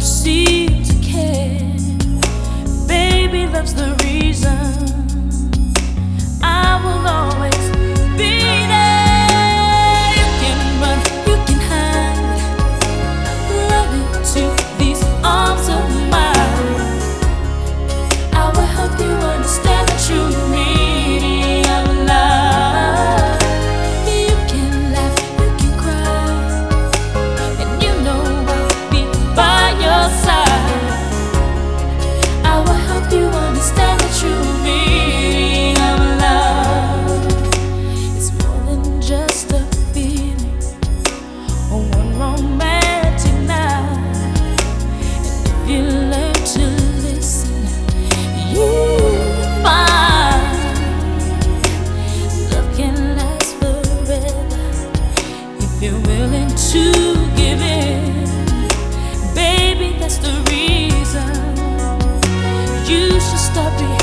seem to care. Baby, love's the reason. I will always be there. You can run, you can hide. Love into these arms of mine. I will help you understand the true meaning of love. You can laugh, you can cry, and you know I'll be by your side. I will help you understand the true meaning of love. It's more than just a feeling or one romantic night. And if you learn to listen, you'll find love can last forever if you're willing to give in. Baby, that's the reason you should stop behaving